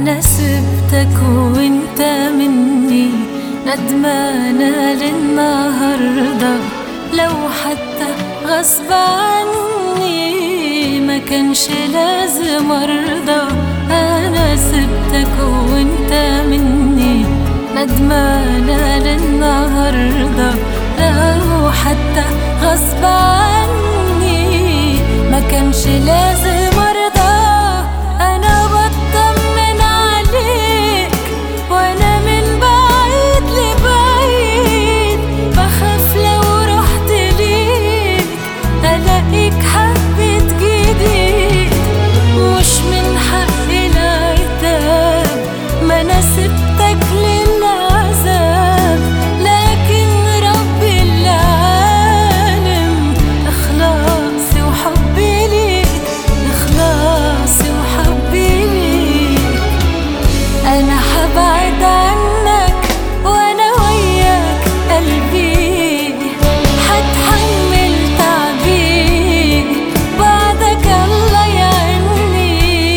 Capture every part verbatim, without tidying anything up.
أنا سبتك وانت مني ندمانة للنهاردة، لو حتى غصب عني ما كانش لازم أرضى. أنا سبتك وانت مني ندمانة للنهاردة، لو حتى غصب عني ما كانش لازم أرضى. أنا بطمن عليك وأنا من بعيد لبعيد، بخاف لو رحت ليك ألاقيك حبيت جديد. مش من حقي العتاب، ما أنا سبتك للعذاب، لكن ربي العالم إخلاصي وحبي ليك، إخلاصي وحبي ليك. أنا حبعد عنك وأنا وياك قلبي، حتحمل تعبي بعدك الله يعني.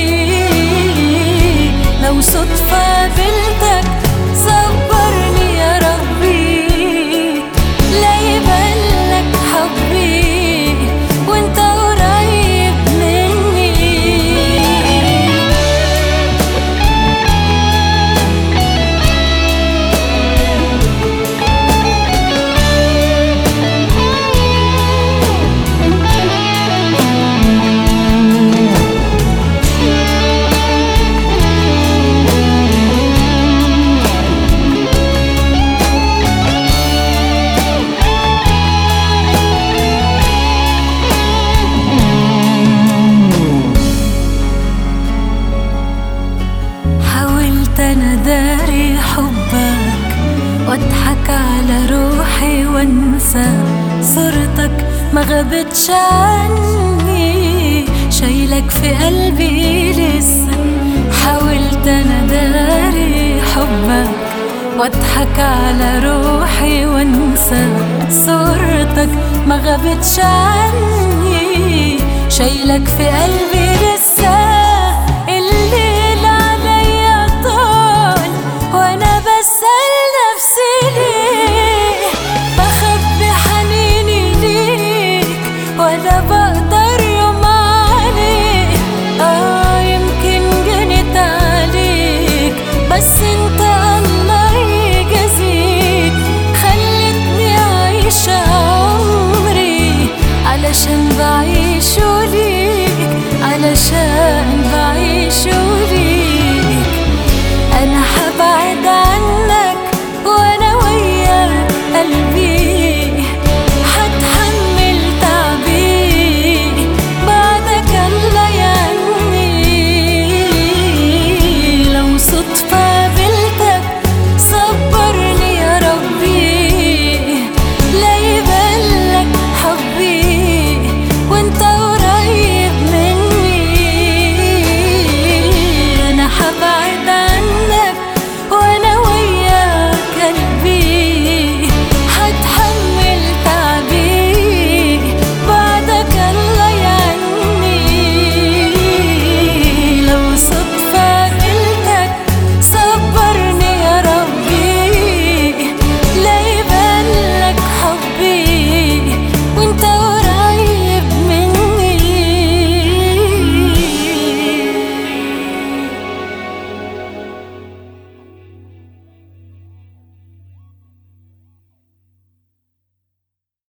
لو صدفة قابلتك صبرني يا ربي، لا يبانلك حبي وانت قريب مني. حاولت أنا داري حبك واضحك على روحي وانسى صورتك ما غابتش عني، شايلك في قلبي لسه. حاولت أنا داري حبك واضحك على روحي وانسى صورتك ما غابتش عني، شايلك في قلبي لسه.